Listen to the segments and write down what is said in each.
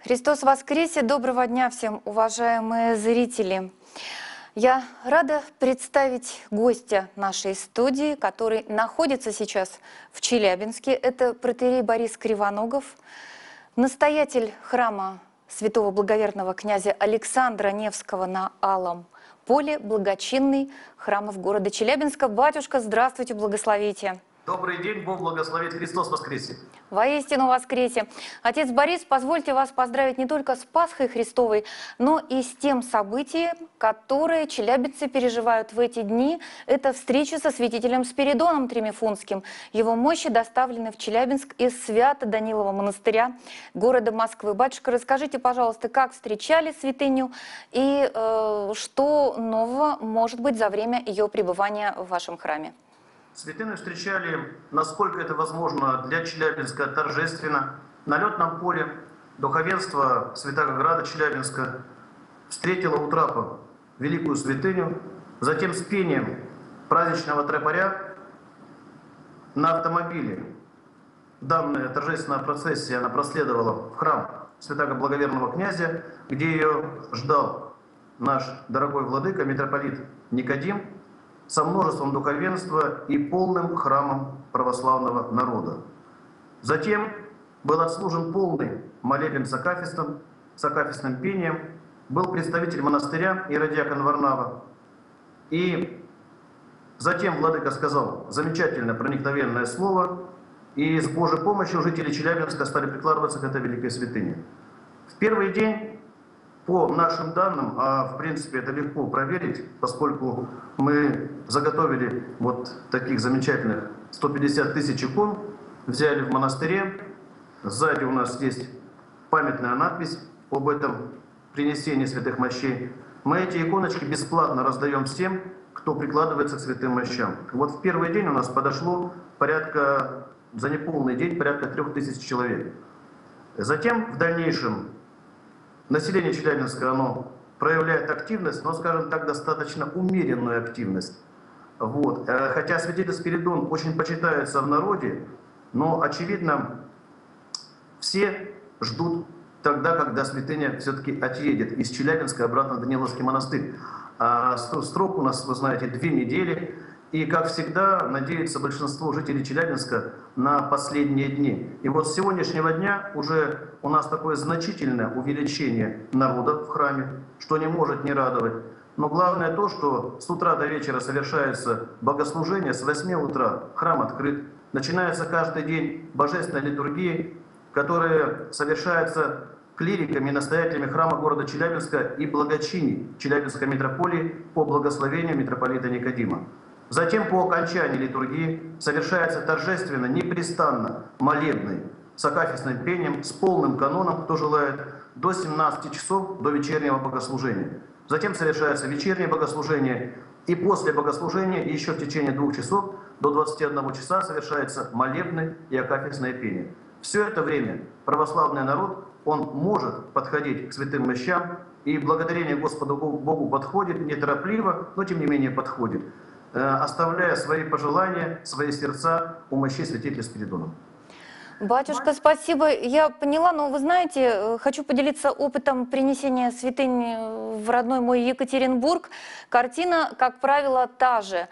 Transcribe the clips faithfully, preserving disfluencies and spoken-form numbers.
Христос воскресе! Доброго дня всем, уважаемые зрители! Я рада представить гостя нашей студии, который находится сейчас в Челябинске. Это протоиерей Борис Кривоногов, настоятель храма святого благоверного князя Александра Невского на Алом поле, благочинный храмов города Челябинска. Батюшка, здравствуйте, благословите! Добрый день, Бог благословит, Христос воскресе! Воистину воскресе! Отец Борис, позвольте вас поздравить не только с Пасхой Христовой, но и с тем событием, которое челябинцы переживают в эти дни. Это встреча со святителем Спиридоном Тремифунским. Его мощи доставлены в Челябинск из Свято-Данилова монастыря города Москвы. Батюшка, расскажите, пожалуйста, как встречали святыню и э, что нового может быть за время ее пребывания в вашем храме? Святыню встречали, насколько это возможно, для Челябинска торжественно. На летном поле духовенство Святого Града Челябинска встретило у трапа великую святыню, затем с пением праздничного тропаря на автомобиле. Данная торжественная процессия она проследовала в храм Святого Благоверного князя, где ее ждал наш дорогой владыка, митрополит Никодим, со множеством духовенства и полным храмом православного народа. Затем был отслужен полный молебен с акафистом, с акафистным пением, был представитель монастыря иеродиакон Варнава. И затем владыка сказал замечательное проникновенное слово, и с Божьей помощью жители Челябинска стали прикладываться к этой великой святыне. В первый день, по нашим данным, а в принципе это легко проверить, поскольку мы заготовили вот таких замечательных сто пятьдесят тысяч икон, взяли в монастыре. Сзади у нас есть памятная надпись об этом принесении святых мощей. Мы эти иконочки бесплатно раздаем всем, кто прикладывается к святым мощам. Вот в первый день у нас подошло порядка, за неполный день, порядка трех тысяч человек. Затем в дальнейшем население Челябинска, оно проявляет активность, но, скажем так, достаточно умеренную активность. Вот. Хотя святитель Спиридон очень почитается в народе, но, очевидно, все ждут тогда, когда святыня все-таки отъедет из Челябинска обратно в Даниловский монастырь. А срок у нас, вы знаете, две недели. И, как всегда, надеется большинство жителей Челябинска на последние дни. И вот с сегодняшнего дня уже у нас такое значительное увеличение народа в храме, что не может не радовать. Но главное то, что с утра до вечера совершается богослужение, с восьми утра храм открыт. Начинается каждый день божественная литургия, которая совершается клириками и настоятелями храма города Челябинска и благочиней Челябинской митрополии по благословению митрополита Никодима. Затем по окончании литургии совершается торжественно, непрестанно молебный с акафистным пением, с полным каноном, кто желает, до семнадцати часов, до вечернего богослужения. Затем совершается вечернее богослужение, и после богослужения, еще в течение двух часов, до двадцати одного часа совершается молебный и акафистное пение. Все это время православный народ, он может подходить к святым мощам, и благодарение Господу Богу подходит неторопливо, но тем не менее подходит, оставляя свои пожелания, свои сердца у мощей святителя Спиридона. Батюшка, спасибо. Я поняла, но вы знаете, хочу поделиться опытом принесения святынь в родной мой Екатеринбург. Картина, как правило, та же.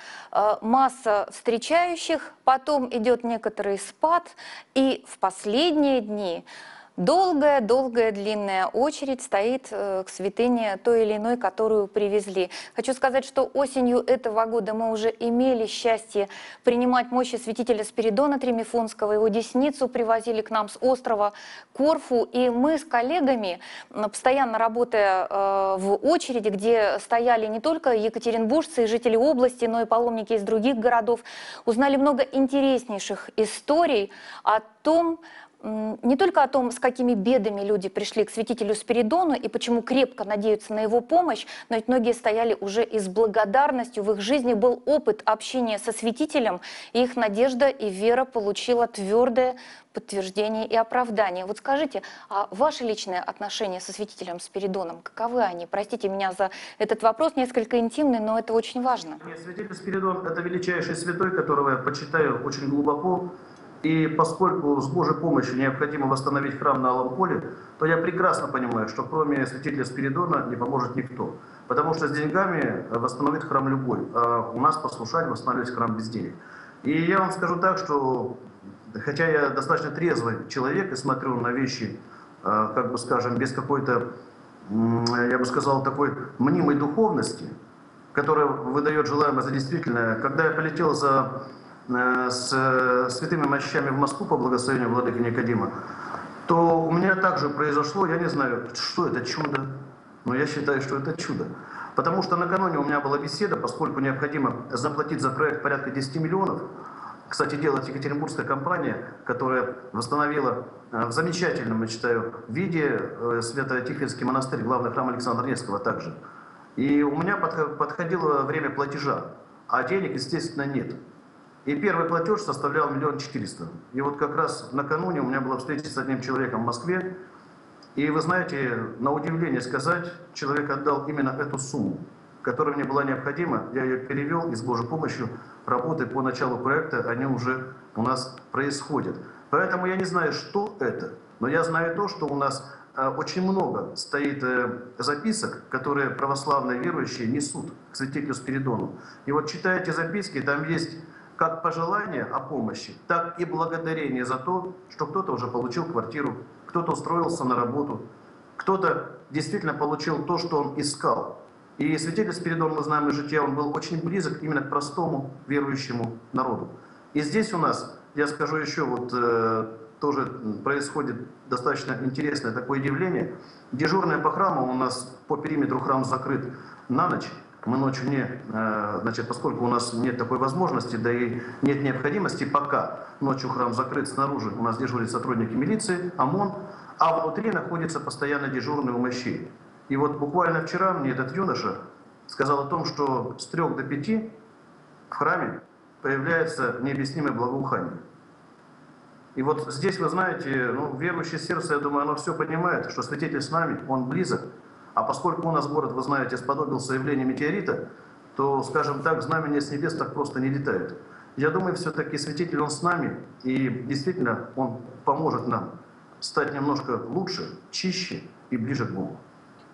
Масса встречающих, потом идет некоторый спад, и в последние дни долгая-долгая длинная очередь стоит к святыне той или иной, которую привезли. Хочу сказать, что осенью этого года мы уже имели счастье принимать мощи святителя Спиридона Тремифунского. Его десницу привозили к нам с острова Корфу. И мы с коллегами, постоянно работая в очереди, где стояли не только екатеринбуржцы и жители области, но и паломники из других городов, узнали много интереснейших историй о том, не только о том, с какими бедами люди пришли к святителю Спиридону и почему крепко надеются на его помощь, но ведь многие стояли уже и с благодарностью. В их жизни был опыт общения со святителем, и их надежда и вера получила твердое подтверждение и оправдание. Вот скажите, а ваши личные отношения со святителем Спиридоном, каковы они? Простите меня за этот вопрос, несколько интимный, но это очень важно. Святитель Спиридон – это величайший святой, которого я почитаю очень глубоко. И поскольку с Божьей помощью необходимо восстановить храм на Алом поле, то я прекрасно понимаю, что кроме святителя Спиридона не поможет никто. Потому что с деньгами восстановит храм любой, а у нас послушание восстанавливать храм без денег. И я вам скажу так, что хотя я достаточно трезвый человек и смотрю на вещи, как бы скажем, без какой-то, я бы сказал, такой мнимой духовности, которая выдает желаемое за действительное. Когда я полетел за, с святыми мощами в Москву по благословению владыки Никодима, то у меня также произошло, я не знаю, что это чудо, но я считаю, что это чудо. Потому что накануне у меня была беседа, поскольку необходимо заплатить за проект порядка десяти миллионов. Кстати, делает екатеринбургская компания, которая восстановила в замечательном, я считаю, виде Свято-Тихвинский монастырь, главный храм Александра Невского также. И у меня подходило время платежа, а денег, естественно, нет. И первый платеж составлял миллион четыреста. И вот как раз накануне у меня была встреча с одним человеком в Москве. И вы знаете, на удивление сказать, человек отдал именно эту сумму, которая мне была необходима. Я ее перевел, и с Божьей помощью работы по началу проекта, они уже у нас происходят. Поэтому я не знаю, что это, но я знаю то, что у нас э, очень много стоит э, записок, которые православные верующие несут к святителю Спиридону. И вот читая эти записки, там есть как пожелания о помощи, так и благодарение за то, что кто-то уже получил квартиру, кто-то устроился на работу, кто-то действительно получил то, что он искал. И святитель Спиридон, мы знаем из жития, он был очень близок именно к простому верующему народу. И здесь у нас, я скажу еще, вот э, тоже происходит достаточно интересное такое явление. Дежурное по храму у нас по периметру храм закрыт на ночь. Мы ночью не, э, значит, поскольку у нас нет такой возможности, да и нет необходимости, пока ночью храм закрыт снаружи, у нас дежурят сотрудники милиции, ОМОН, а внутри находится постоянно дежурный у мощей. И вот буквально вчера мне этот юноша сказал о том, что с трех до пяти в храме появляется необъяснимое благоухание. И вот здесь, вы знаете, ну, верующее сердце, я думаю, оно все понимает, что святитель с нами, он близок. А поскольку у нас город, вы знаете, сподобился явлению метеорита, то, скажем так, знамения с небес так просто не летают. Я думаю, все-таки святитель, он с нами, и действительно он поможет нам стать немножко лучше, чище и ближе к Богу.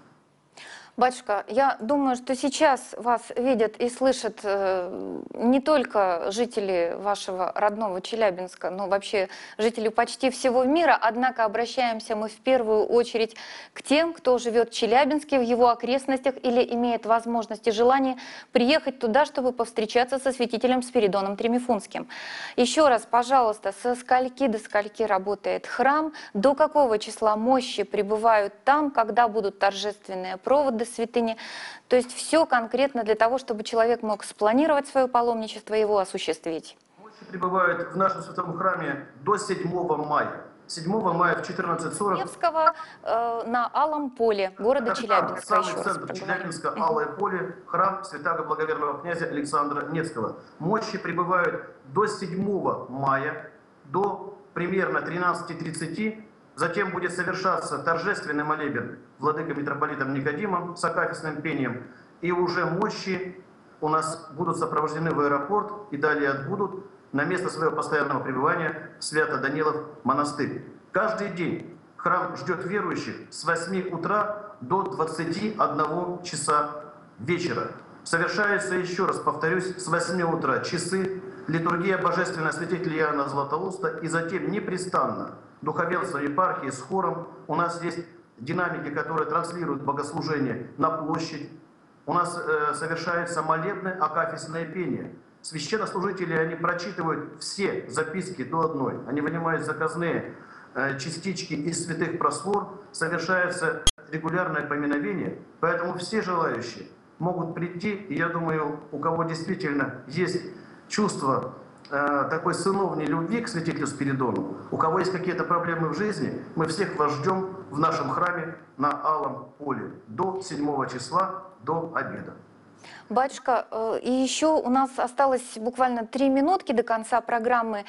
Батюшка, я думаю, что сейчас вас видят и слышат э, не только жители вашего родного Челябинска, но вообще жители почти всего мира. Однако обращаемся мы в первую очередь к тем, кто живет в Челябинске, в его окрестностях или имеет возможность и желание приехать туда, чтобы повстречаться со святителем Спиридоном Тремифунским. Еще раз, пожалуйста, со скольки до скольки работает храм, до какого числа мощи прибывают там, когда будут торжественные проводы святыни. То есть все конкретно для того, чтобы человек мог спланировать свое паломничество и его осуществить. Мощи прибывают в нашем святом храме до седьмого мая. седьмого мая в четырнадцать сорок. Невского э, на Алом поле города Это Челябинска. самый Еще центр раз Челябинска, Алое поле, храм святаго благоверного князя Александра Невского. Мощи прибывают до седьмого мая, до примерно тринадцати тридцати. Затем будет совершаться торжественный молебен владыкой митрополитом Никодимом с акафистным пением. И уже мощи у нас будут сопровождены в аэропорт и далее отбудут на место своего постоянного пребывания в Свято-Данилов монастырь. Каждый день храм ждет верующих с восьми утра до двадцати одного часа вечера. Совершается, еще раз повторюсь, с восьми утра часы, литургия божественного святителя Иоанна Златоуста, и затем непрестанно духовенство епархии с хором. У нас есть динамики, которые транслируют богослужение на площадь. У нас э, совершается молебное акафистное пение. Священнослужители, они прочитывают все записки до одной. Они вынимают заказные э, частички из святых просвор. Совершается регулярное поминовение. Поэтому все желающие могут прийти. И я думаю, у кого действительно есть чувство э, такой сыновней любви к святителю Спиридону, у кого есть какие-то проблемы в жизни, мы всех вас ждем в нашем храме на Алом поле до седьмого числа, до обеда. Батюшка, э, и еще у нас осталось буквально три минутки до конца программы.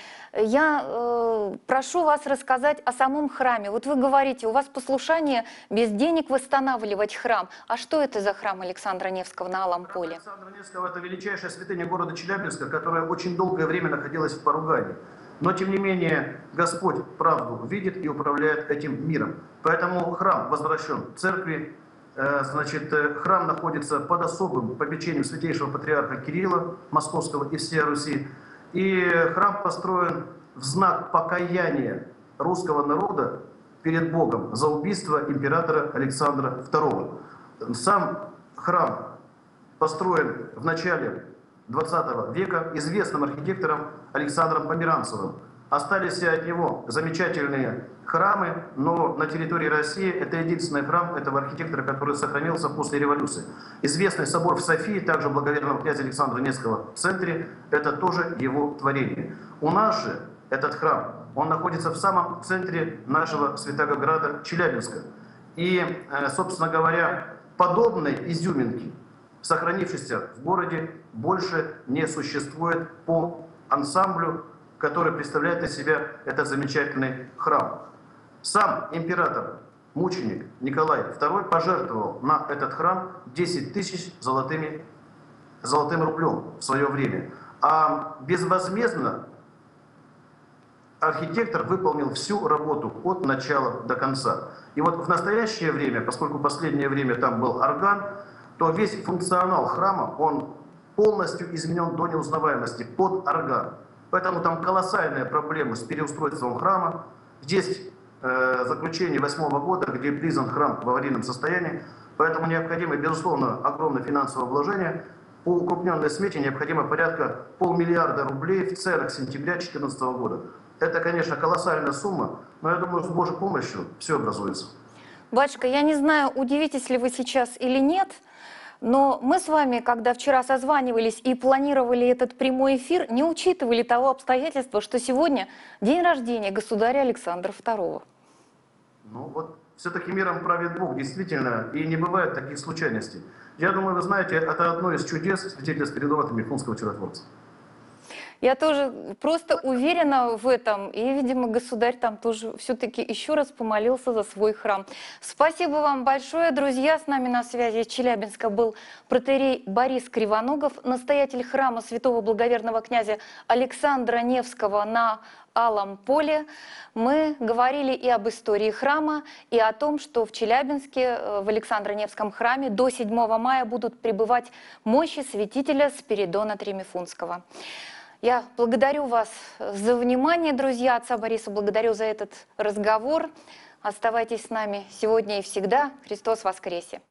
Я э, прошу вас рассказать о самом храме. Вот вы говорите, у вас послушание без денег восстанавливать храм. А что это за храм Александра Невского на Алом поле? Храм Александра Невского — это величайшая святыня города Челябинска, которая очень долгое время находилась в поругании. Но, тем не менее, Господь правду видит и управляет этим миром. Поэтому храм возвращен в церкви. Значит, храм находится под особым попечением святейшего патриарха Кирилла Московского и всей Руси. И храм построен в знак покаяния русского народа перед Богом за убийство императора Александра второго. Сам храм построен в начале двадцатого века известным архитектором Александром Померанцевым. Остались от него замечательные храмы, но на территории России это единственный храм этого архитектора, который сохранился после революции. Известный собор в Софии, также благоверного князя Александра Невского в центре, это тоже его творение. У нас же этот храм, он находится в самом центре нашего Святого Града Челябинска. И, собственно говоря, подобной изюминки, сохранившейся в городе, больше не существует по ансамблю, который представляет из себя этот замечательный храм. Сам император, мученик Николай второй пожертвовал на этот храм десять тысяч золотыми, золотым рублем в свое время. А безвозмездно архитектор выполнил всю работу от начала до конца. И вот в настоящее время, поскольку в последнее время там был орган, то весь функционал храма, он полностью изменен до неузнаваемости под орган. Поэтому там колоссальные проблемы с переустройством храма. Здесь э, заключение восьмого года, где признан храм в аварийном состоянии. Поэтому необходимо, безусловно, огромное финансовое вложение. По укрупненной смете необходимо порядка полмиллиарда рублей в ценах сентября две тысячи четырнадцатого года. Это, конечно, колоссальная сумма, но я думаю, с Божьей помощью все образуется. Батюшка, я не знаю, удивитесь ли вы сейчас или нет, но мы с вами, когда вчера созванивались и планировали этот прямой эфир, не учитывали того обстоятельства, что сегодня день рождения государя Александра второго. Ну вот, все-таки миром правит Бог, действительно, и не бывает таких случайностей. Я думаю, вы знаете, это одно из чудес святительства Спиридона Мифунского чудотворца. Я тоже просто уверена в этом. И, видимо, государь там тоже все-таки еще раз помолился за свой храм. Спасибо вам большое, друзья. С нами на связи из Челябинска был протоиерей Борис Кривоногов, настоятель храма святого благоверного князя Александра Невского на Алом поле. Мы говорили и об истории храма, и о том, что в Челябинске, в Александро-Невском храме до седьмого мая будут пребывать мощи святителя Спиридона Тремифунского. Я благодарю вас за внимание, друзья, отца Бориса, благодарю за этот разговор. Оставайтесь с нами сегодня и всегда. Христос воскресе!